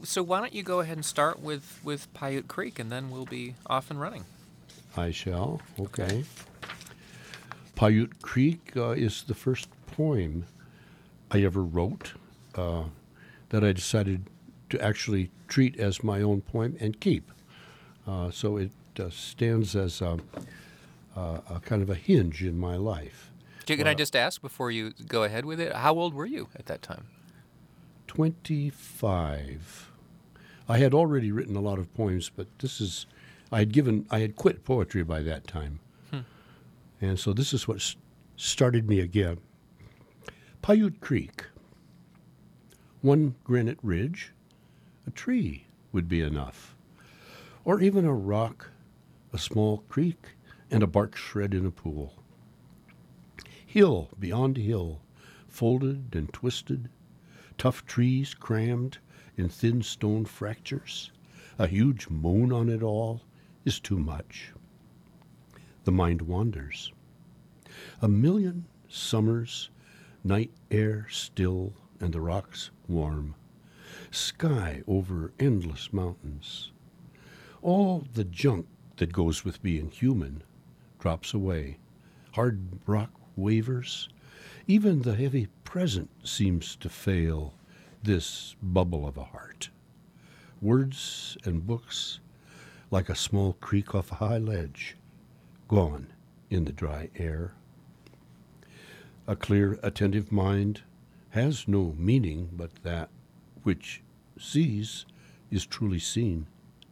So why don't you go ahead and start with Paiute Creek, and then we'll be off and running. I shall. Okay. Okay. Paiute Creek is the first poem I ever wrote that I decided to actually treat as my own poem and keep. So it stands as a kind of a hinge in my life. Can I just ask before you go ahead with it? How old were you at that time? 25. I had already written a lot of poems, but I had quit poetry by that time. And so this is what started me again. Paiute Creek. One granite ridge, a tree would be enough. Or even a rock, a small creek, and a bark shred in a pool. Hill beyond hill, folded and twisted, tough trees crammed in thin stone fractures. A huge moan on it all is too much. The mind wanders. A million summers, night air still and the rocks warm. Sky over endless mountains. All the junk that goes with being human drops away. Hard rock wavers. Even the heavy present seems to fail this bubble of a heart. Words and books, like a small creek off a high ledge, gone in the dry air. A clear, attentive mind has no meaning but that which sees is truly seen.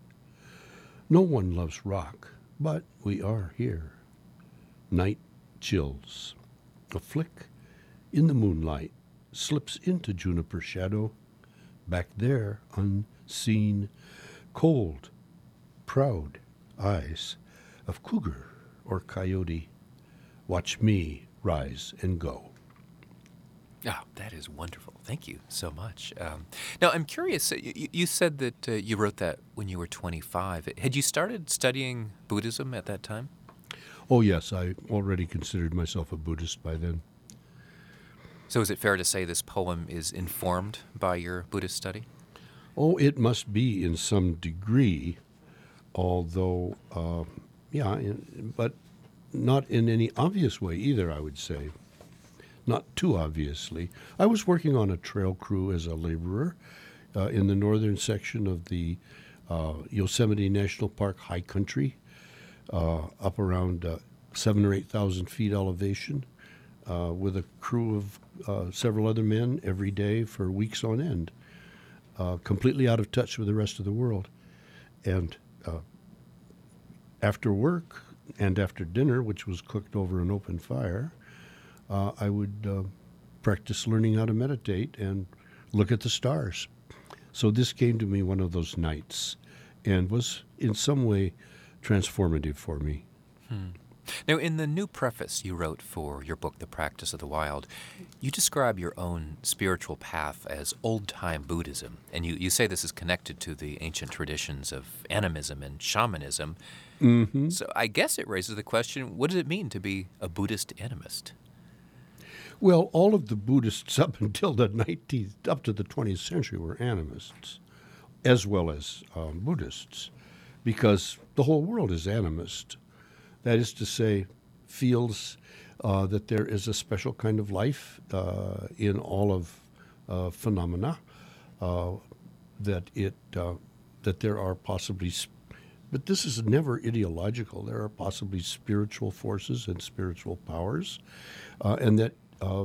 No one loves rock, but we are here. Night chills. A flick in the moonlight slips into juniper shadow. Back there, unseen, cold, proud eyes of cougar or coyote watch me rise and go. Oh, that is wonderful. Thank you so much. Now, I'm curious. You said that you wrote that when you were 25. Had you started studying Buddhism at that time? Oh, yes, I already considered myself a Buddhist by then. So is it fair to say this poem is informed by your Buddhist study? Oh, it must be in some degree, although, but not in any obvious way either, I would say. Not too obviously. I was working on a trail crew as a laborer in the northern section of the Yosemite National Park high country, up around 7,000 or 8,000 feet elevation, with a crew of several other men every day for weeks on end, completely out of touch with the rest of the world. And after work and after dinner, which was cooked over an open fire, I would practice learning how to meditate and look at the stars. So this came to me one of those nights and was in some way transformative for me. Now, in the new preface you wrote for your book, The Practice of the Wild, you describe your own spiritual path as old-time Buddhism, and you say this is connected to the ancient traditions of animism and shamanism. Mm-hmm. So I guess it raises the question, what does it mean to be a Buddhist animist? Well, all of the Buddhists up until the 20th century were animists, as well as Buddhists, because the whole world is animist. That is to say, feels that there is a special kind of life in all of phenomena, that there are possibly, but this is never ideological. There are possibly spiritual forces and spiritual powers, and that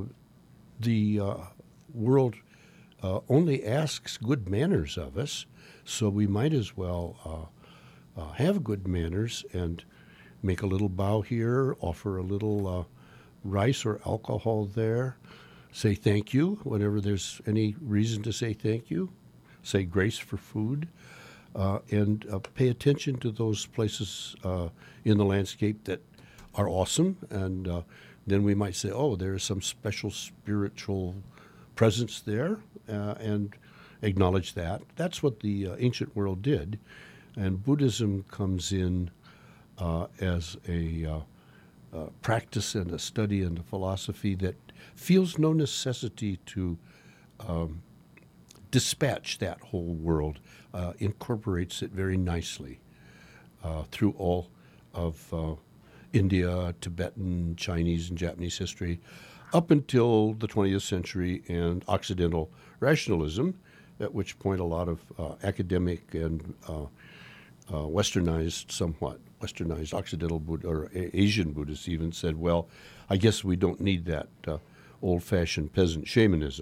the world only asks good manners of us, so we might as well have good manners and make a little bow here, offer a little rice or alcohol there, say thank you whenever there's any reason to say thank you, say grace for food, and pay attention to those places in the landscape that are awesome. And then we might say, oh, there is some special spiritual presence there, and acknowledge that. That's what the ancient world did. And Buddhism comes in as a practice and a study and a philosophy that feels no necessity to dispatch that whole world, incorporates it very nicely through all of India, Tibetan, Chinese, and Japanese history, up until the 20th century and Occidental rationalism, at which point a lot of academic and westernized Occidental Buddha, or Asian Buddhists even said, well, I guess we don't need that old-fashioned peasant shamanism.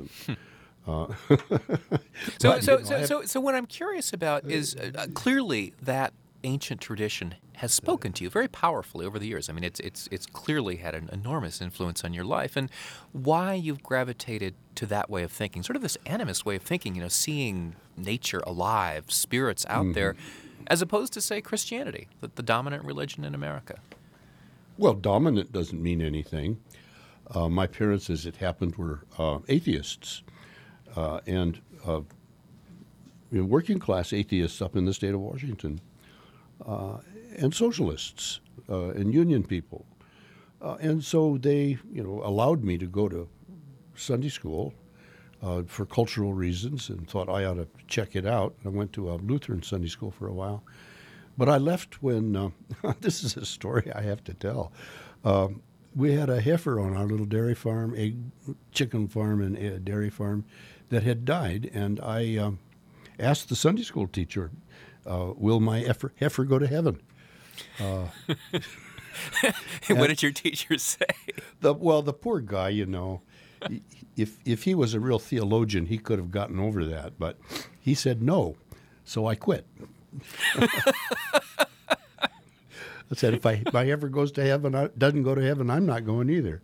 So what I'm curious about is clearly that ancient tradition has spoken to you very powerfully over the years. I mean, it's clearly had an enormous influence on your life, and why you've gravitated to that way of thinking, sort of this animist way of thinking, seeing nature alive, spirits out there, as opposed to, say, Christianity, the dominant religion in America. Well, dominant doesn't mean anything. My parents, as it happened, were atheists, and working class atheists up in the state of Washington, and socialists and union people. And so they, allowed me to go to Sunday school for cultural reasons and thought I ought to check it out. I went to a Lutheran Sunday school for a while. But I left when, this is a story I have to tell. We had a heifer on our little dairy farm, chicken farm and a dairy farm that had died. And I asked the Sunday school teacher, will my heifer go to heaven? What did your teacher say? The poor guy, if he was a real theologian, he could have gotten over that. But he said no, so I quit. I said, if my heifer goes to heaven, doesn't go to heaven, I'm not going either.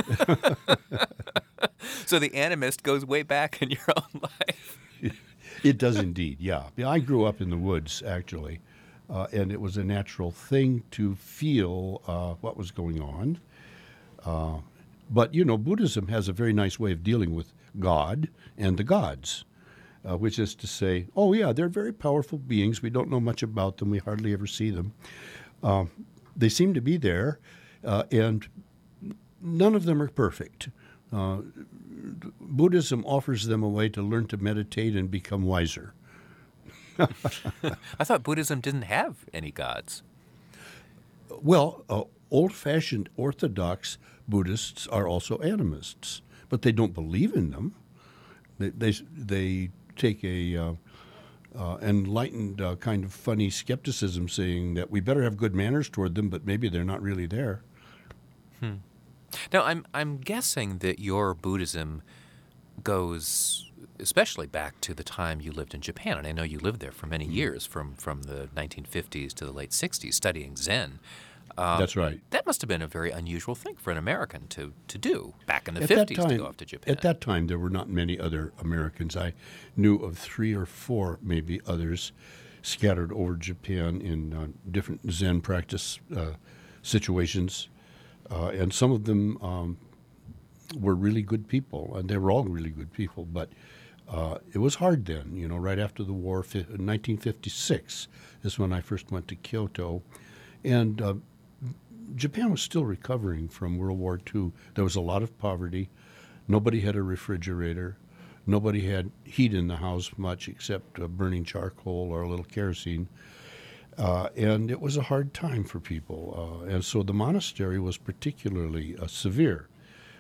So the animist goes way back in your own life. It does indeed, yeah. I grew up in the woods, actually, and it was a natural thing to feel what was going on. But, Buddhism has a very nice way of dealing with God and the gods, which is to say, oh, yeah, they're very powerful beings. We don't know much about them. We hardly ever see them. They seem to be there, and none of them are perfect. Buddhism offers them a way to learn to meditate and become wiser. I thought Buddhism didn't have any gods. Well, old-fashioned Orthodox Buddhists are also animists, but they don't believe in them. They take a enlightened kind of funny skepticism, saying that we better have good manners toward them, but maybe they're not really there. Now, I'm guessing that your Buddhism goes especially back to the time you lived in Japan, and I know you lived there for many years, from the 1950s to the late 60s, studying Zen. That's right. That must have been a very unusual thing for an American to do back in the 50s, to go off to Japan. At that time, there were not many other Americans. I knew of 3 or 4, maybe others, scattered over Japan in different Zen practice situations. And some of them were really good people, and they were all really good people. But it was hard then, right after the war. 1956 is when I first went to Kyoto. And Japan was still recovering from World War II. There was a lot of poverty. Nobody had a refrigerator. Nobody had heat in the house much except burning charcoal or a little kerosene. And it was a hard time for people. And so the monastery was particularly severe.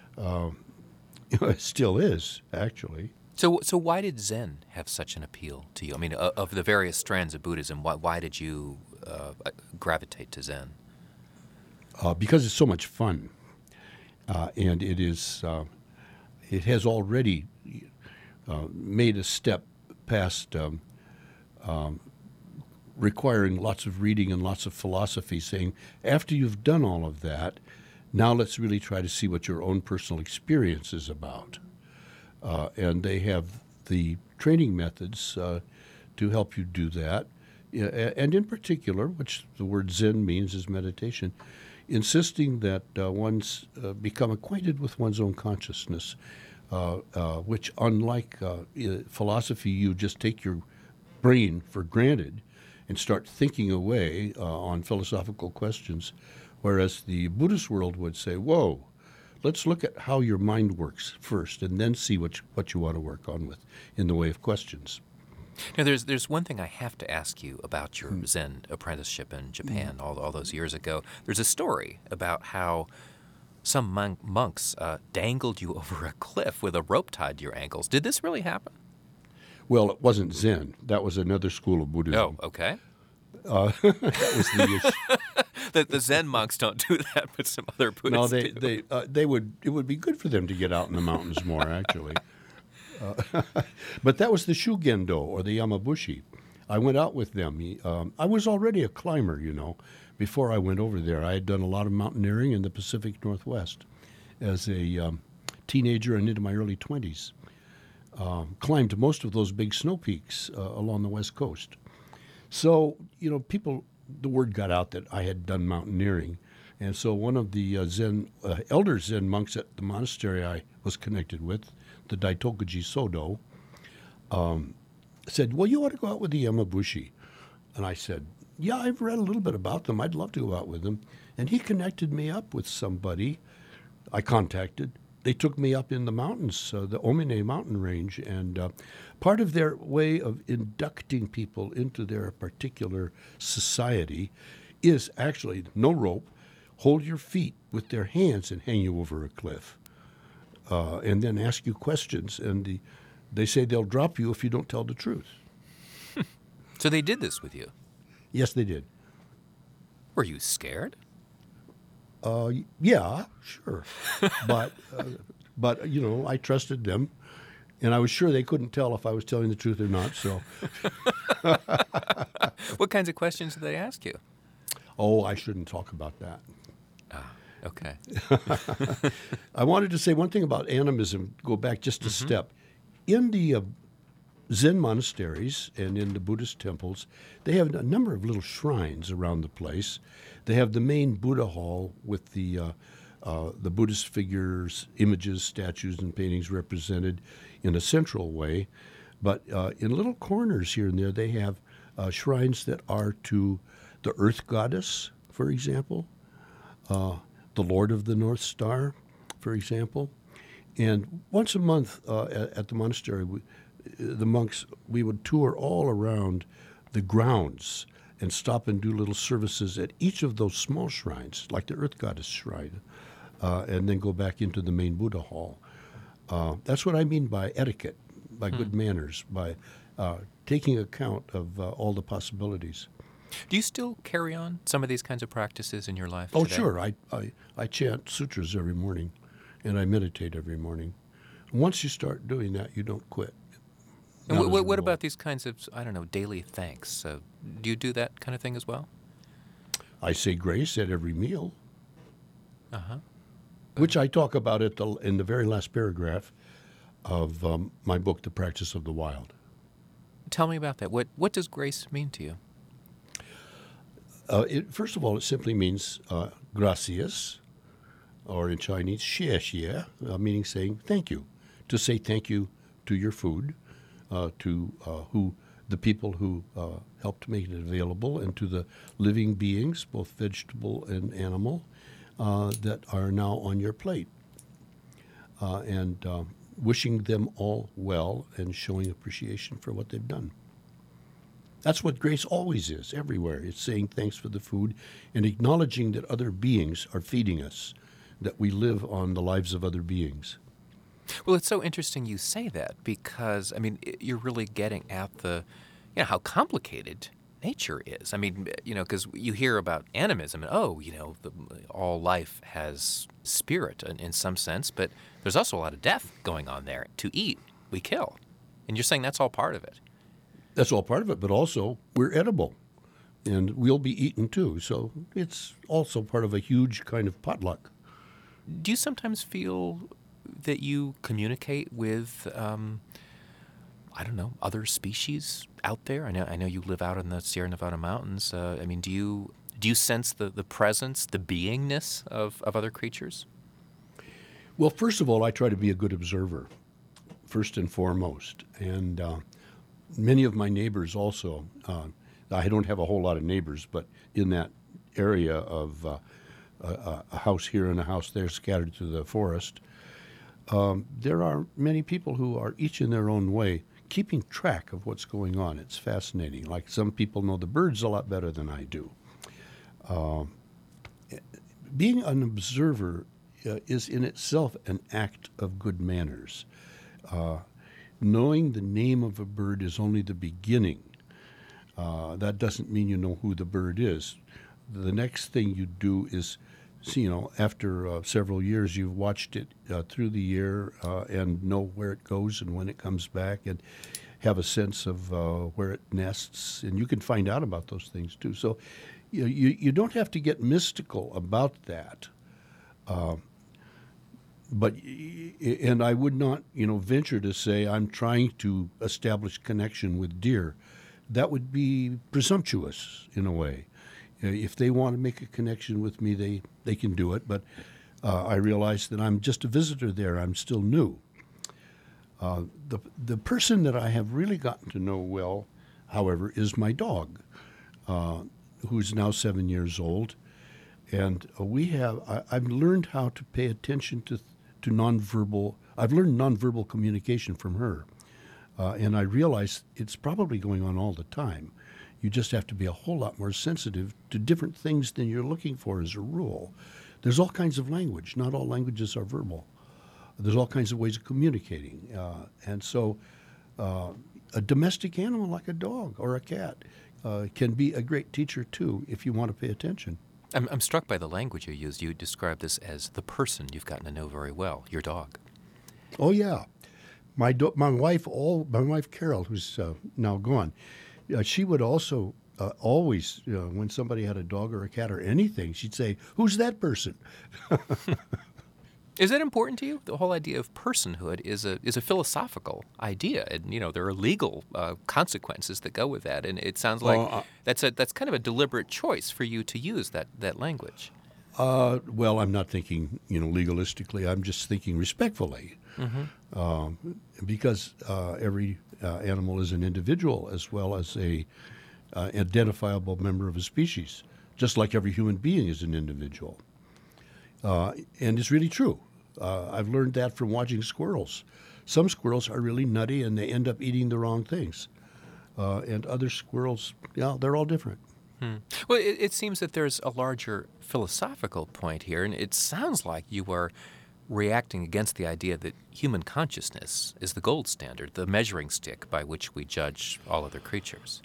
It still is, actually. So why did Zen have such an appeal to you? I mean, of the various strands of Buddhism, why did you gravitate to Zen? Because it's so much fun, and it is. It has already made a step past requiring lots of reading and lots of philosophy, saying, after you've done all of that, now let's really try to see what your own personal experience is about. And they have the training methods to help you do that. And in particular, which the word Zen means is meditation, insisting that one's become acquainted with one's own consciousness, which, unlike philosophy, you just take your brain for granted and start thinking away on philosophical questions, whereas the Buddhist world would say, whoa, let's look at how your mind works first, and then see what you want to work on with in the way of questions. Now, there's one thing I have to ask you about your Zen apprenticeship in Japan all those years ago. There's a story about how some monks dangled you over a cliff with a rope tied to your ankles. Did this really happen? Well, it wasn't Zen. That was another school of Buddhism. Oh, okay. That was the issue. The Zen monks don't do that, but some other Buddhists do. They would. It would be good for them to get out in the mountains more, actually. But that was the Shugendo, or the Yamabushi. I went out with them. I was already a climber, before I went over there. I had done a lot of mountaineering in the Pacific Northwest as a teenager and into my early 20s. Climbed most of those big snow peaks along the West Coast. So, the word got out that I had done mountaineering. And so one of the elder Zen monks at the monastery I was connected with, the Daitokuji Sodo, said, well, you ought to go out with the Yamabushi. And I said, yeah, I've read a little bit about them. I'd love to go out with them. And he connected me up with somebody I contacted. They took me up in the mountains, the Omine mountain range, and part of their way of inducting people into their particular society is actually no rope, hold your feet with their hands and hang you over a cliff, and then ask you questions, and they say they'll drop you if you don't tell the truth. So they did this with you? Yes, they did. Were you scared? Yeah, sure. But I trusted them, and I was sure they couldn't tell if I was telling the truth or not, so. What kinds of questions did they ask you? Oh, I shouldn't talk about that. Ah, okay. I wanted to say one thing about animism, go back just a step. In the Zen monasteries and in the Buddhist temples, they have a number of little shrines around the place. They have the main Buddha hall with the Buddhist figures, images, statues, and paintings represented in a central way. But in little corners here and there, they have shrines that are to the Earth Goddess, for example, the Lord of the North Star, for example. And once a month at the monastery, the monks, we would tour all around the grounds and stop and do little services at each of those small shrines, like the Earth Goddess shrine, and then go back into the main Buddha hall. That's what I mean by etiquette, by good manners, by taking account of all the possibilities. Do you still carry on some of these kinds of practices in your life Oh, today? sure. I chant sutras every morning, and I meditate every morning. Once you start doing that, you don't quit. And Not as a what rule. about these kinds of, daily thanks? Do you do that kind of thing as well? I say grace at every meal, Uh-huh. which I talk about in the very last paragraph of my book, The Practice of the Wild. Tell me about that. What does grace mean to you? First of all, it simply means gracias, or in Chinese, xie xie, meaning saying thank you. To say thank you to your food, to the people who helped make it available, and to the living beings, both vegetable and animal, that are now on your plate. And wishing them all well and showing appreciation for what they've done. That's what grace always is, everywhere. It's saying thanks for the food and acknowledging that other beings are feeding us, that we live on the lives of other beings. Well, it's so interesting you say that because, you're really getting at how complicated nature is. Because you hear about animism and, all life has spirit in some sense, but there's also a lot of death going on there. To eat, we kill. And you're saying that's all part of it. That's all part of it, but also we're edible, and we'll be eaten too. So it's also part of a huge kind of potluck. Do you sometimes feel that you communicate with, other species out there? I know you live out in the Sierra Nevada mountains. Do you sense the presence, the beingness of other creatures? Well, first of all, I try to be a good observer, first and foremost, and many of my neighbors also. I don't have a whole lot of neighbors, but in that area of a house here and a house there scattered through the forest. There are many people who are each in their own way keeping track of what's going on. It's fascinating. Like some people know the birds a lot better than I do. Being an observer is in itself an act of good manners. Knowing the name of a bird is only the beginning. That doesn't mean you know who the bird is. The next thing you do is, after several years, you've watched it through the year and know where it goes and when it comes back and have a sense of where it nests. And you can find out about those things, too. So you don't have to get mystical about that. And I would not, venture to say I'm trying to establish connection with deer. That would be presumptuous in a way. If they want to make a connection with me, they can do it. But I realize that I'm just a visitor there. I'm still new. The person that I have really gotten to know well, however, is my dog, who's now 7 years old. And I've learned how to pay attention to nonverbal. I've learned nonverbal communication from her. And I realize it's probably going on all the time. You just have to be a whole lot more sensitive to different things than you're looking for as a rule. There's all kinds of language. Not all languages are verbal. There's all kinds of ways of communicating. And so a domestic animal like a dog or a cat can be a great teacher, too, if you want to pay attention. I'm struck by the language you used. You described this as the person you've gotten to know very well, your dog. Oh, yeah. My wife Carol, who's now gone, she would also always, when somebody had a dog or a cat or anything, she'd say, "Who's that person?" Is that important to you? The whole idea of personhood is a philosophical idea, and there are legal consequences that go with that. And it sounds like that's kind of a deliberate choice for you to use that language. Well, I'm not thinking legalistically. I'm just thinking respectfully, because every animal is an individual as well as a identifiable member of a species, just like every human being is an individual. And it's really true. I've learned that from watching squirrels. Some squirrels are really nutty and they end up eating the wrong things. And other squirrels, they're all different. Well, it seems that there's a larger philosophical point here, and it sounds like you are reacting against the idea that human consciousness is the gold standard, the measuring stick by which we judge all other creatures.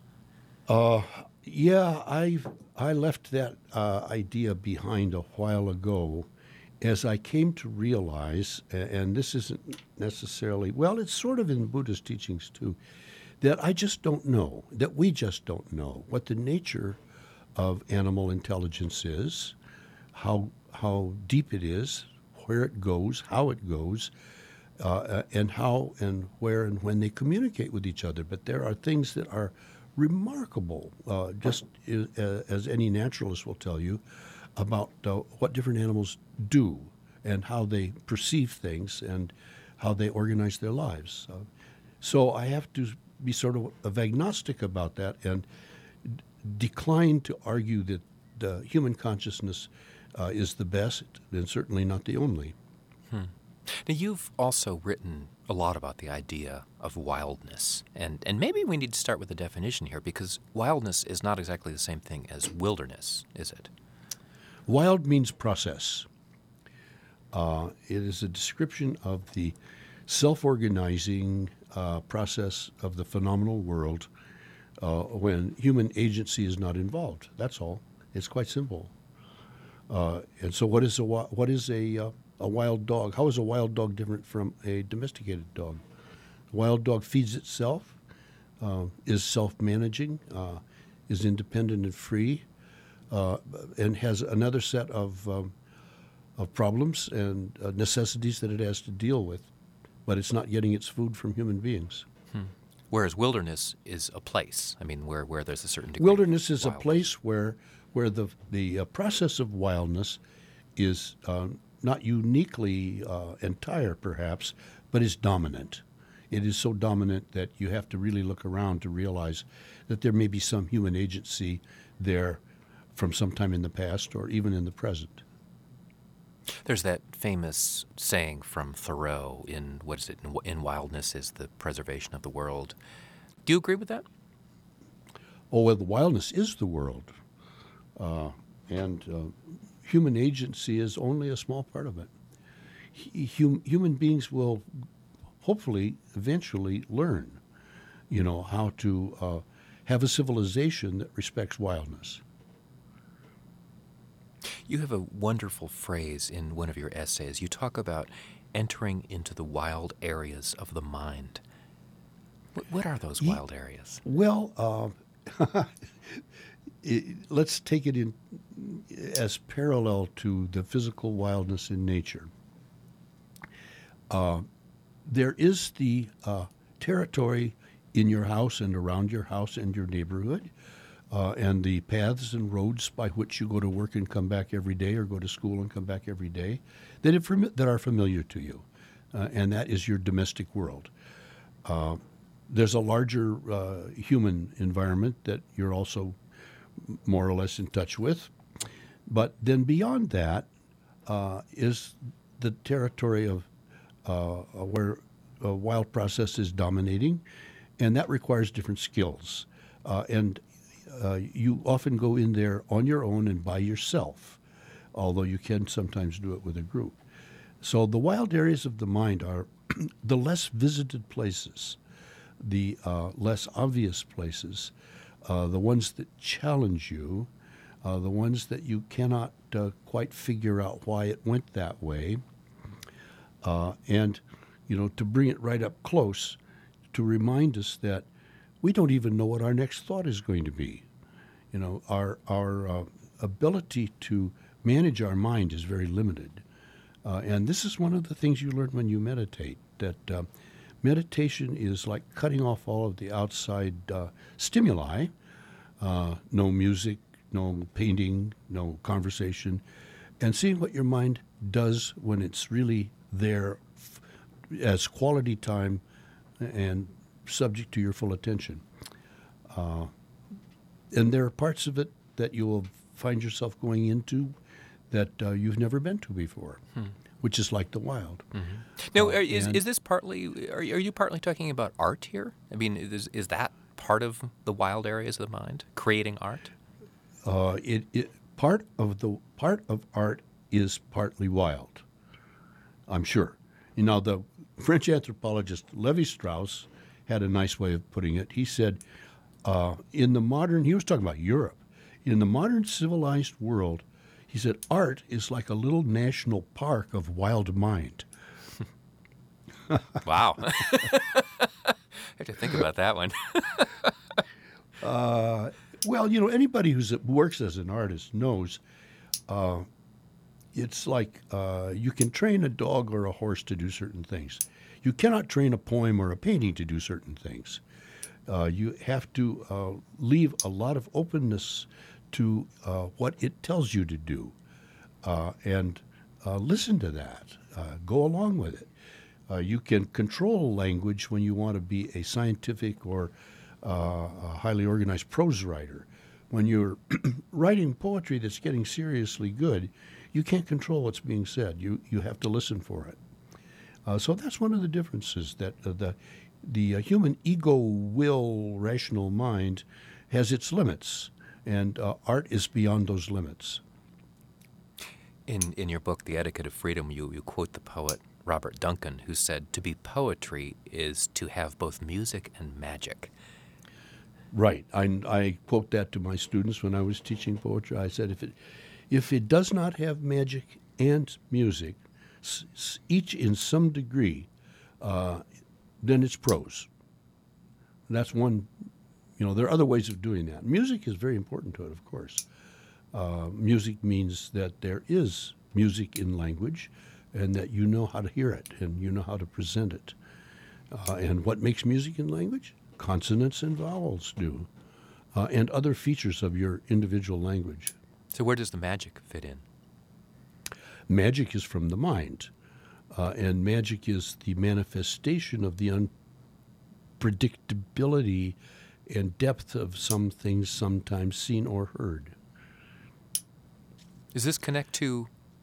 Yeah, I left that idea behind a while ago as I came to realize, and this isn't necessarily, well, it's sort of in Buddhist teachings too, that I just don't know, that we just don't know what the nature of animal intelligence is, how deep it is, where it goes, how it goes, and how and where and when they communicate with each other. But there are things that are remarkable, just as any naturalist will tell you, about what different animals do and how they perceive things and how they organize their lives. So I have to be sort of agnostic about that and decline to argue that the human consciousness is the best and certainly not the only. Now, you've also written a lot about the idea of wildness, and maybe we need to start with the definition here, because wildness is not exactly the same thing as wilderness, is it? Wild means process. It is a description of the self-organizing process of the phenomenal world when human agency is not involved. That's all. It's quite simple. And so what is a wild dog? How is a wild dog different from a domesticated dog? A wild dog feeds itself, is self-managing, is independent and free, and has another set of problems and necessities that it has to deal with, but it's not getting its food from human beings. Whereas wilderness is a place, where there's a certain degree Wilderness is of a place where the process of wildness is not uniquely entire, perhaps, but is dominant. It is so dominant that you have to really look around to realize that there may be some human agency there from some time in the past or even in the present. There's that famous saying from Thoreau in, what is it, in wildness is the preservation of the world. Do you agree with that? Oh, well, the wildness is the world. And human agency is only a small part of it. Human beings will hopefully eventually learn, how to have a civilization that respects wildness. You have a wonderful phrase in one of your essays. You talk about entering into the wild areas of the mind. What are those wild areas? Well, let's take it in as parallel to the physical wildness in nature. There is the territory in your house and around your house and your neighborhood, and the paths and roads by which you go to work and come back every day, or go to school and come back every day, that are familiar to you, and that is your domestic world. There's a larger human environment that you're also more or less in touch with. But then beyond that is the territory of where a wild process is dominating, and that requires different skills. And you often go in there on your own and by yourself, although you can sometimes do it with a group. So the wild areas of the mind are the less visited places, the less obvious places, the ones that challenge you, the ones that you cannot quite figure out why it went that way. And, to bring it right up close, to remind us that we don't even know what our next thought is going to be. Our ability to manage our mind is very limited. And this is one of the things you learn when you meditate, that meditation is like cutting off all of the outside stimuli, no music, no painting, no conversation, and seeing what your mind does when it's really there as quality time and subject to your full attention. And there are parts of it that you will find yourself going into that you've never been to before, which is like the wild. Mm-hmm. Now, is this partly? Are you partly talking about art here? I mean, is that part of the wild areas of the mind, creating art? Part of art is partly wild, I'm sure. The French anthropologist Lévi-Strauss had a nice way of putting it. He said, he was talking about Europe. In the modern civilized world, he said, art is like a little national park of wild mind. Wow. I have to think about that one. Well, anybody who works as an artist knows it's like you can train a dog or a horse to do certain things. You cannot train a poem or a painting to do certain things. You have to leave a lot of openness to what it tells you to do, and listen to that. Go along with it. You can control language when you want to be a scientific or a highly organized prose writer. When you're writing poetry that's getting seriously good, you can't control what's being said. You have to listen for it. So that's one of the differences, that the human ego, will, rational mind has its limits, and art is beyond those limits. In your book, The Etiquette of Freedom, you quote the poet Robert Duncan, who said, "To be poetry is to have both music and magic." Right. I quote that to my students when I was teaching poetry. I said, if it does not have magic and music, each in some degree, then it's prose. That's one. There are other ways of doing that. Music is very important to it, of course. Music means that there is music in language, and that you know how to hear it and you know how to present it. And what makes music in language? Consonants and vowels do, and other features of your individual language. So where does the magic fit in? Magic is from the mind, and magic is the manifestation of the unpredictability and depth of some things sometimes seen or heard. Does this connect to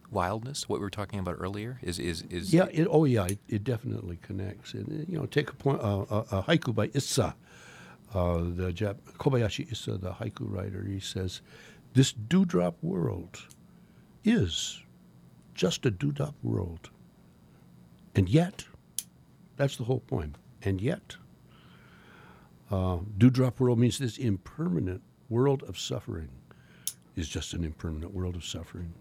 wildness, what we were talking about earlier? Yeah, it definitely connects. And take a haiku by Issa, Kobayashi Issa, the haiku writer. He says, "This dewdrop world is just a dewdrop world, and yet," that's the whole poem. And yet, dewdrop world means this impermanent world of suffering is just an impermanent world of suffering.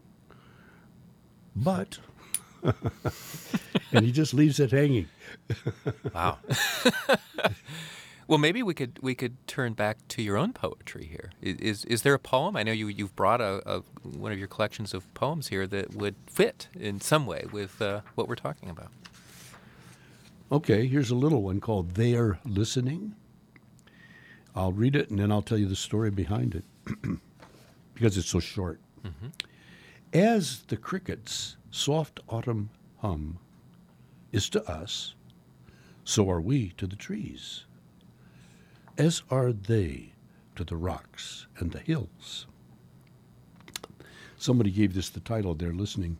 But, and he just leaves it hanging. Wow. Well, maybe we could turn back to your own poetry here. Is there a poem? I know you've brought one of your collections of poems here that would fit in some way with what we're talking about. Okay, here's a little one called "They're Listening." I'll read it and then I'll tell you the story behind it because it's so short. Mm-hmm. As the crickets' soft autumn hum is to us, so are we to the trees, as are they to the rocks and the hills. Somebody gave this the title, "They're Listening."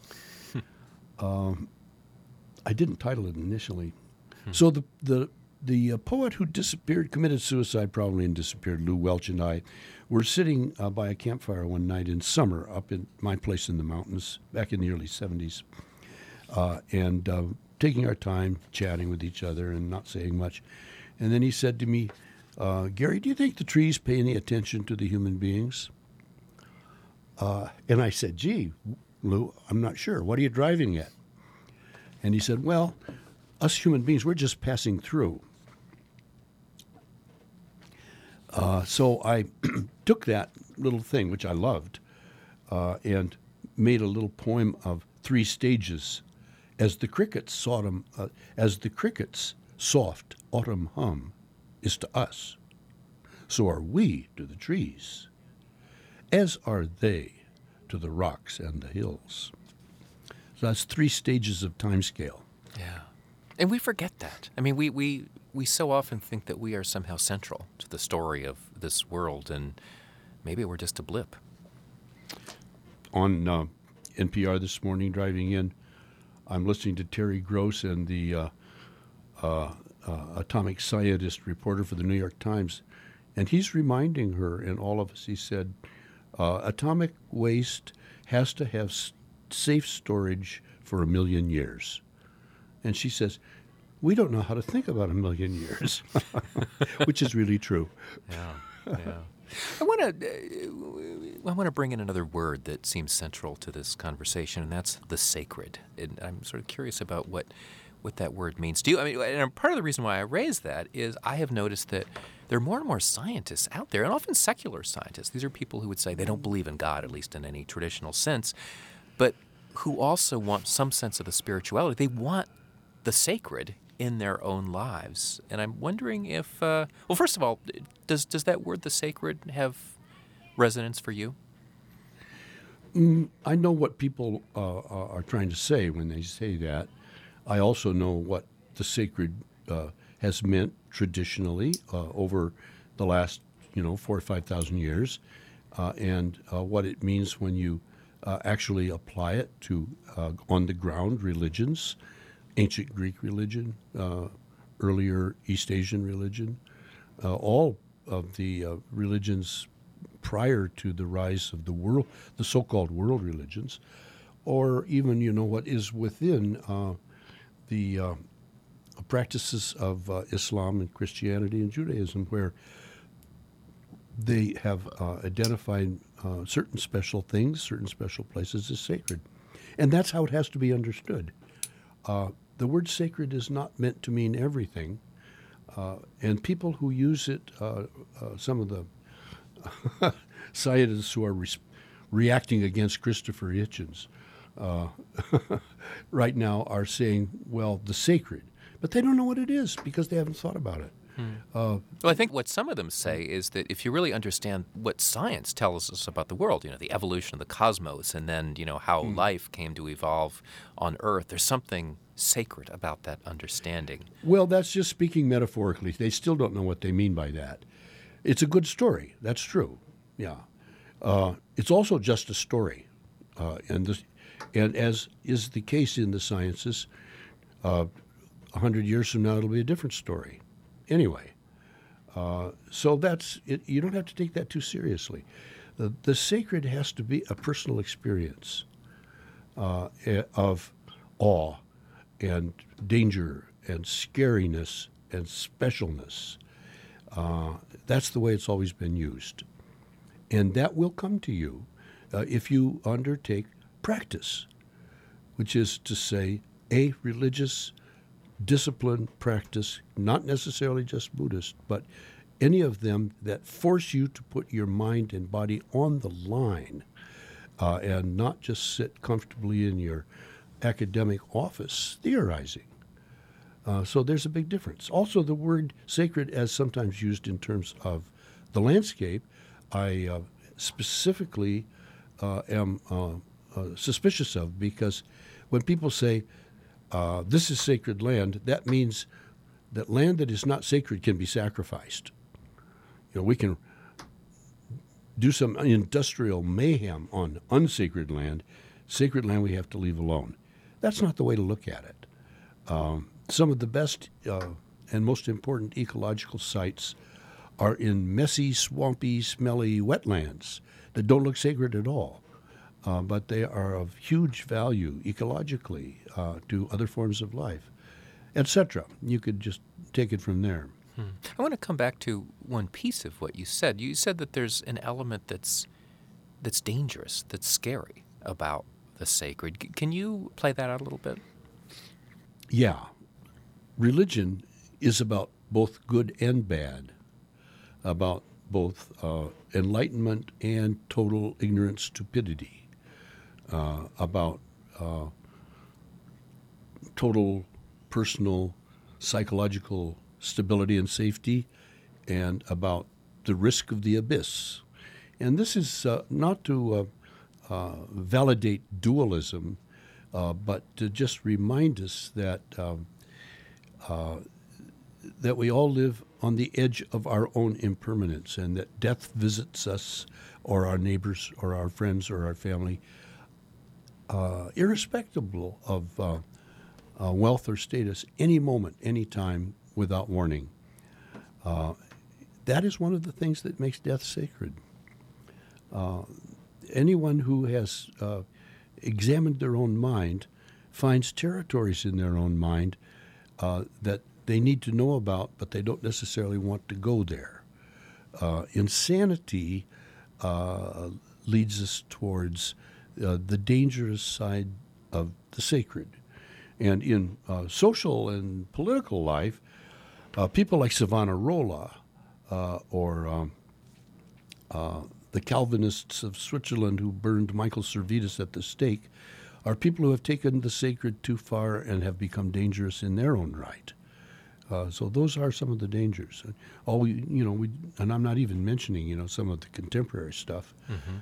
I didn't title it initially. So the poet who disappeared, committed suicide probably and disappeared, Lou Welch, and I were sitting by a campfire one night in summer up in my place in the mountains back in the early 70s, and taking our time chatting with each other and not saying much. And then he said to me, "Gary, do you think the trees pay any attention to the human beings?" And I said, "Gee, Lou, I'm not sure. What are you driving at?" And he said, "Well, us human beings, we're just passing through." So I took that little thing, which I loved, and made a little poem of 3 stages. As the crickets' soft autumn hum is to us, so are we to the trees, as are they to the rocks and the hills. So that's 3 stages of time scale. Yeah. And we forget that. I mean, we so often think that we are somehow central to the story of this world, and maybe we're just a blip. On NPR this morning, driving in, I'm listening to Terry Gross and the atomic scientist reporter for the New York Times, and he's reminding her and all of us, he said, atomic waste has to have safe storage for 1 million years. And she says, we don't know how to think about 1 million years, which is really true. Yeah. I want to bring in another word that seems central to this conversation, and that's the sacred. And I'm sort of curious about what that word means to you. I mean, and part of the reason why I raise that is I have noticed that there are more and more scientists out there, and often secular scientists. These are people who would say they don't believe in God, at least in any traditional sense, but who also want some sense of the spirituality. They want the sacred in their own lives. And I'm wondering if, well, first of all, does that word, the sacred, have resonance for you? I know what people are trying to say when they say that. I also know what the sacred has meant traditionally over the last, 4,000 or 5,000 years, and what it means when you actually apply it to on-the-ground religions, ancient Greek religion, earlier East Asian religion, all of the religions prior to the rise of the world, the so-called world religions, or even, what is within the practices of Islam and Christianity and Judaism, where they have identified certain special things, certain special places as sacred. And that's how it has to be understood. The word sacred is not meant to mean everything. And people who use it, some of the scientists who are reacting against Christopher Hitchens right now are saying, well, the sacred. But they don't know what it is because they haven't thought about it. Well, I think what some of them say is that if you really understand what science tells us about the world, the evolution of the cosmos, and then, how life came to evolve on Earth, there's something sacred about that understanding. Well, that's just speaking metaphorically. They still don't know what they mean by that. It's a good story. That's true. Yeah. It's also just a story. And And as is the case in the sciences, 100 years from now, it'll be a different story. Anyway, so that's it. You don't have to take that too seriously. The sacred has to be a personal experience of awe and danger and scariness and specialness. That's the way it's always been used. And that will come to you if you undertake practice, which is to say a religious discipline practice, not necessarily just Buddhist, but any of them that force you to put your mind and body on the line and not just sit comfortably in your academic office theorizing. So there's a big difference. Also, the word sacred, as sometimes used in terms of the landscape, I specifically am suspicious of, because when people say, this is sacred land, that means that land that is not sacred can be sacrificed. You know, we can do some industrial mayhem on unsacred land. Sacred land we have to leave alone. That's not the way to look at it. Some of the best and most important ecological sites are in messy, swampy, smelly wetlands that don't look sacred at all. But they are of huge value ecologically to other forms of life, etc. You could just take it from there. I want to come back to one piece of what you said. You said that there's an element that's dangerous, that's scary about the sacred. Can you play that out a little bit? Yeah. Religion is about both good and bad, about both enlightenment and total ignorant stupidity, about total personal psychological stability and safety, and about the risk of the abyss. And this is not to validate dualism, but to just remind us that that we all live on the edge of our own impermanence, and that death visits us or our neighbors or our friends or our family, irrespective of wealth or status, any moment, any time, without warning. That is one of the things that makes death sacred. Anyone who has examined their own mind finds territories in their own mind that they need to know about, but they don't necessarily want to go there. Insanity leads us towards the dangerous side of the sacred. And in social and political life, people like Savonarola or the Calvinists of Switzerland who burned Michael Servetus at the stake are people who have taken the sacred too far and have become dangerous in their own right. So those are some of the dangers. And I'm not even mentioning, some of the contemporary stuff. Mm-hmm.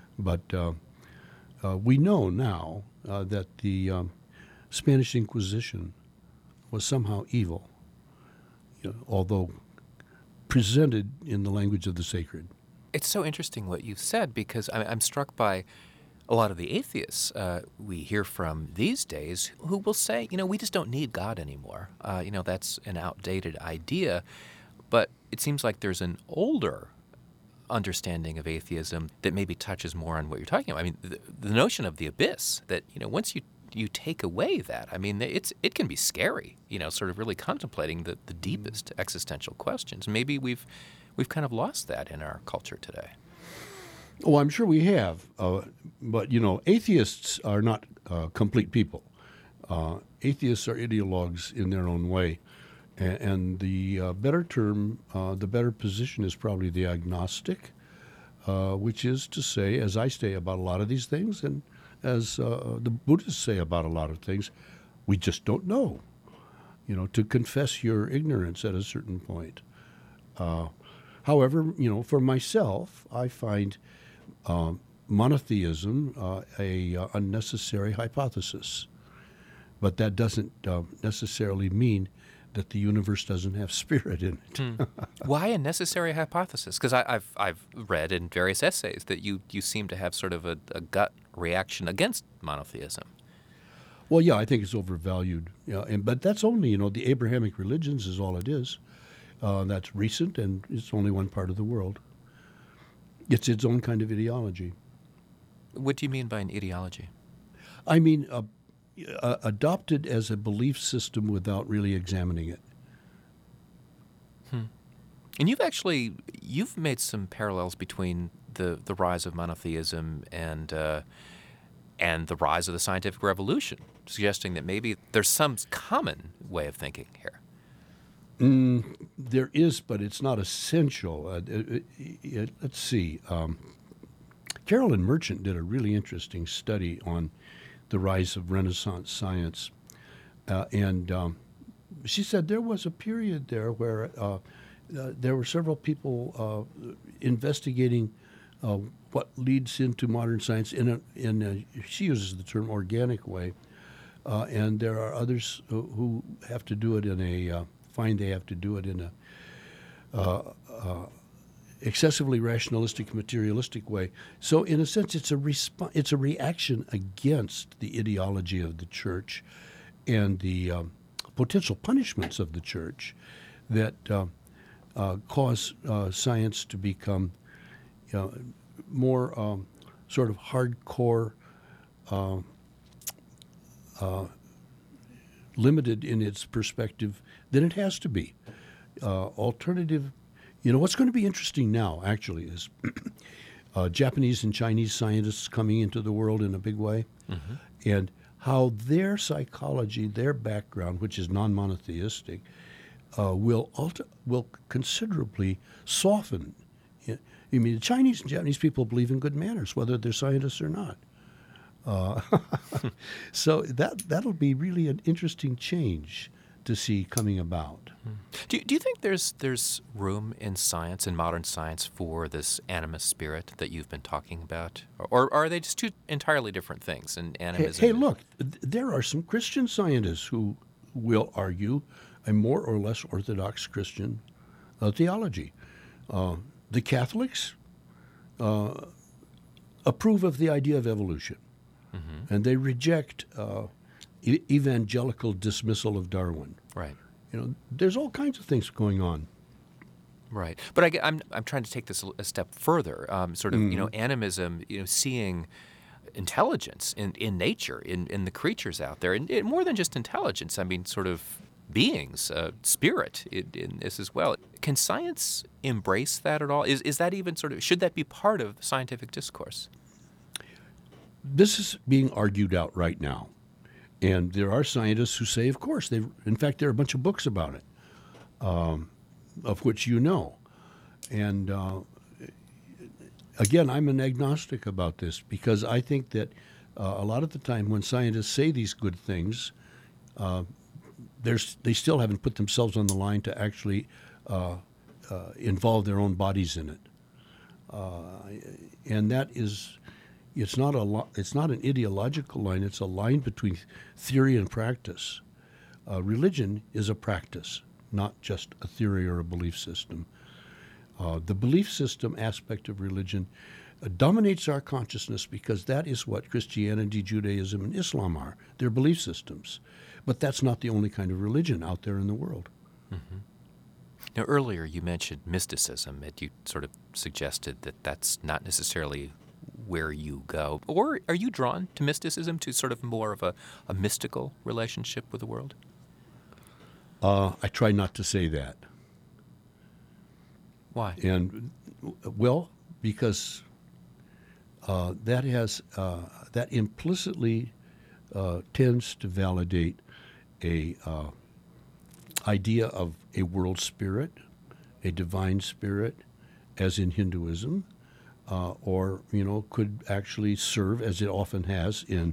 But we know now that the Spanish Inquisition was somehow evil, although presented in the language of the sacred. It's so interesting what you've said, because I'm struck by a lot of the atheists we hear from these days who will say, we just don't need God anymore. That's an outdated idea. But it seems like there's an older understanding of atheism that maybe touches more on what you're talking about. I mean, the notion of the abyss, that, once you take away that, it can be scary, sort of really contemplating the deepest existential questions. Maybe we've kind of lost that in our culture today. Oh, I'm sure we have. But, atheists are not complete people. Atheists are ideologues in their own way. And the better term, the better position is probably the agnostic, which is to say, as I say about a lot of these things, and as the Buddhists say about a lot of things, we just don't know. To confess your ignorance at a certain point. However, for myself, I find monotheism a unnecessary hypothesis. But that doesn't necessarily mean that the universe doesn't have spirit in it. Why a necessary hypothesis? Because I've read in various essays that you seem to have sort of a gut reaction against monotheism. Well, yeah, I think it's overvalued. Yeah, but that's only, the Abrahamic religions is all it is. That's recent, and it's only one part of the world. It's its own kind of ideology. What do you mean by an ideology? I mean, adopted as a belief system without really examining it. And you've made some parallels between the rise of monotheism and the rise of the scientific revolution, suggesting that maybe there's some common way of thinking here. There is, but it's not essential. Let's see. Carolyn Merchant did a really interesting study on the rise of Renaissance science, and she said there was a period there where there were several people investigating what leads into modern science in she uses the term organic way, and there are others who have to do it in find they have to do it in a excessively rationalistic, materialistic way. So, in a sense, it's a reaction against the ideology of the church and the potential punishments of the church that cause science to become more sort of hardcore, limited in its perspective than it has to be. Alternative, what's going to be interesting now, actually, is Japanese and Chinese scientists coming into the world in a big way, and how their psychology, their background, which is non-monotheistic, will considerably soften. I mean, the Chinese and Japanese people believe in good manners, whether they're scientists or not. So that'll be really an interesting change to see coming about. Do you think there's room in science, in modern science, for this animist spirit that you've been talking about? Or are they just two entirely different things? And animism. Hey, look, there are some Christian scientists who will argue a more or less orthodox Christian theology. The Catholics approve of the idea of evolution, and they reject evangelical dismissal of Darwin. Right. There's all kinds of things going on. Right. But I'm trying to take this a step further. Animism, seeing intelligence in nature, in the creatures out there, and more than just intelligence. I mean, sort of beings, spirit in this as well. Can science embrace that at all? Is that even should that be part of scientific discourse? This is being argued out right now. And there are scientists who say, of course, in fact, there are a bunch of books about it, of which you know. And again, I'm an agnostic about this because I think that a lot of the time when scientists say these good things, they still haven't put themselves on the line to actually involve their own bodies in it. And that is... It's not an ideological line. It's a line between theory and practice. Religion is a practice, not just a theory or a belief system. The belief system aspect of religion dominates our consciousness because that is what Christianity, Judaism, and Islam are. They're belief systems. But that's not the only kind of religion out there in the world. Mm-hmm. Now, earlier you mentioned mysticism, and you sort of suggested that that's not necessarily where you go. Or are you drawn to mysticism, to sort of more of a mystical relationship with the world? I try not to say that. Why? And, because that implicitly tends to validate a idea of a world spirit, a divine spirit, as in Hinduism, or could actually serve, as it often has in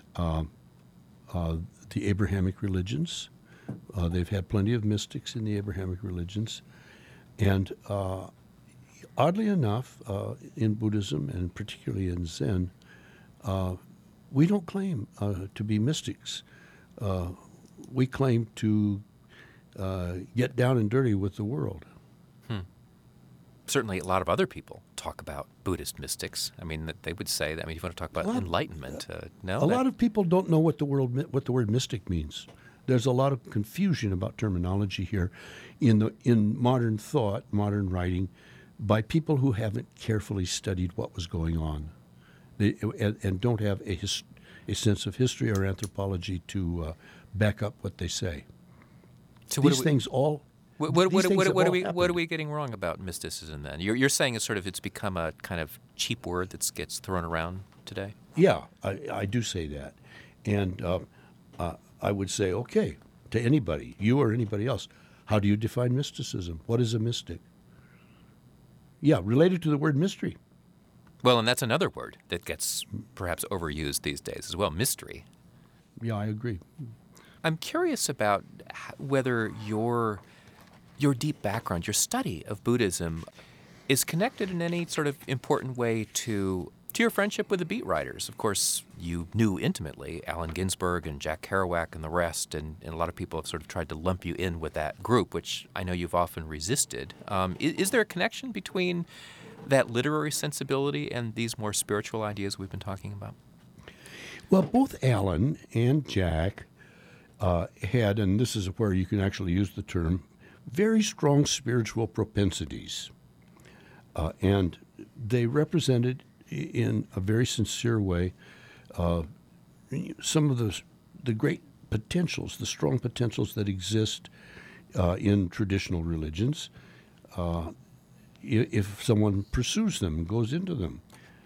the Abrahamic religions. They've had plenty of mystics in the Abrahamic religions, and oddly enough, in Buddhism and particularly in Zen, we don't claim to be mystics. We claim to get down and dirty with the world. certainly a lot of other people talk about Buddhist mystics. I mean, they would say that. I mean, if you want to talk about enlightenment, no? A lot of people don't know what the word mystic means. There's a lot of confusion about terminology here in modern thought, modern writing, by people who haven't carefully studied what was going on, and don't have a sense of history or anthropology to back up what they say. So These things all. What are we getting wrong about mysticism then? You're saying it's become a kind of cheap word that gets thrown around today? Yeah, I do say that. And I would say, okay, to anybody, you or anybody else, how do you define mysticism? What is a mystic? Yeah, related to the word mystery. Well, and that's another word that gets perhaps overused these days as well, mystery. Yeah, I agree. I'm curious about whether your deep background, your study of Buddhism, is connected in any sort of important way to your friendship with the beat writers. Of course, you knew intimately Allen Ginsberg and Jack Kerouac and the rest, and a lot of people have sort of tried to lump you in with that group, which I know you've often resisted. Is there a connection between that literary sensibility and these more spiritual ideas we've been talking about? Well, both Allen and Jack had, and this is where you can actually use the term, very strong spiritual propensities. And they represented in a very sincere way some of the great potentials, the strong potentials that exist in traditional religions if someone pursues them and goes into them.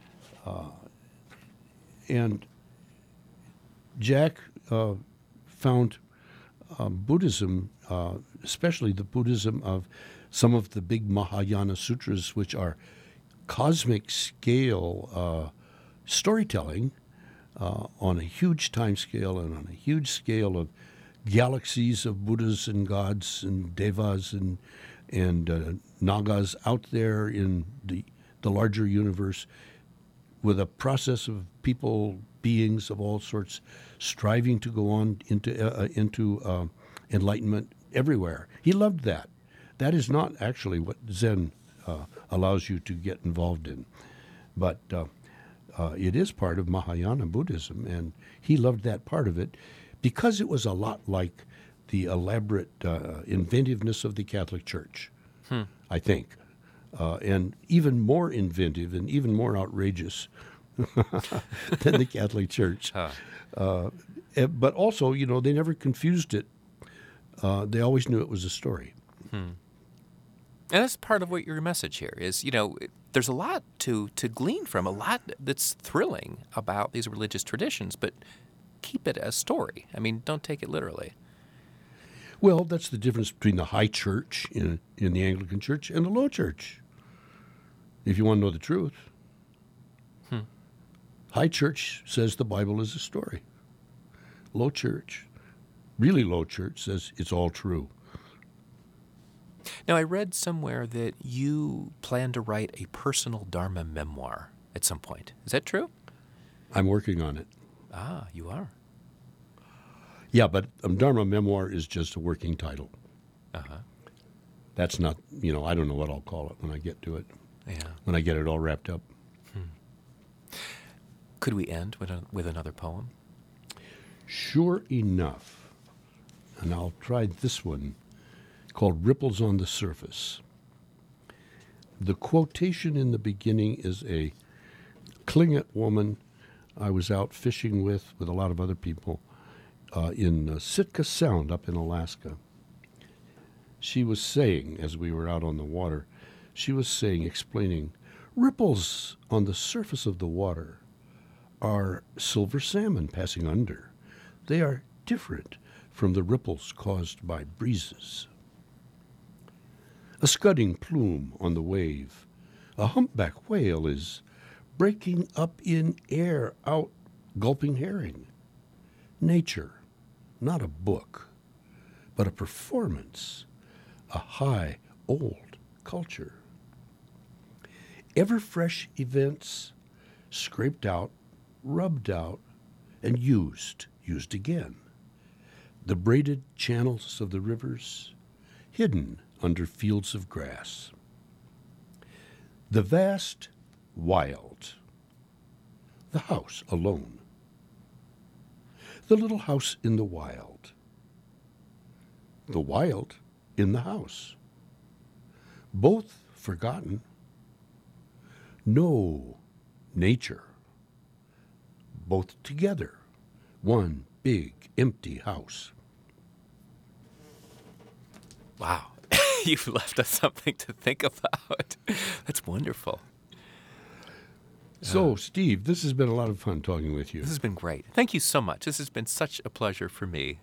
And Jack found Buddhism, especially the Buddhism of some of the big Mahayana sutras, which are cosmic scale storytelling on a huge time scale and on a huge scale of galaxies of Buddhas and gods and devas and nagas out there in the larger universe, with a process of people, beings of all sorts, striving to go on into enlightenment everywhere. He loved that. That is not actually what Zen allows you to get involved in, but it is part of Mahayana Buddhism, and he loved that part of it because it was a lot like the elaborate inventiveness of the Catholic Church, I think, and even more inventive and even more outrageous than the Catholic Church. But also, they never confused it. They always knew it was a story. And that's part of what your message here is, there's a lot to glean from, a lot that's thrilling about these religious traditions, but keep it a story. I mean, don't take it literally. Well, that's the difference between the high church in the Anglican Church and the low church, if you want to know the truth. High church says the Bible is a story. Low church, really low church, says it's all true. Now, I read somewhere that you plan to write a personal Dharma memoir at some point. Is that true? I'm working on it. Ah, you are? Yeah, but Dharma memoir is just a working title. That's not, I don't know what I'll call it when I get to it. Yeah. When I get it all wrapped up. Could we end with another poem? Sure enough. And I'll try this one, called Ripples on the Surface. The quotation in the beginning is a Tlingit woman I was out fishing with a lot of other people in Sitka Sound up in Alaska. She was saying, as we were out on the water, explaining, ripples on the surface of the water are silver salmon passing under. They are different from the ripples caused by breezes. A scudding plume on the wave, a humpback whale is breaking up in air out gulping herring. Nature, not a book, but a performance, a high, old culture. Ever fresh events, scraped out, rubbed out, and used again. The braided channels of the rivers, hidden under fields of grass. The vast wild. The house alone. The little house in the wild. The wild in the house. Both forgotten. No nature. Both together. One big empty house. Wow. You've left us something to think about. That's wonderful. So, Steve, this has been a lot of fun talking with you. This has been great. Thank you so much. This has been such a pleasure for me.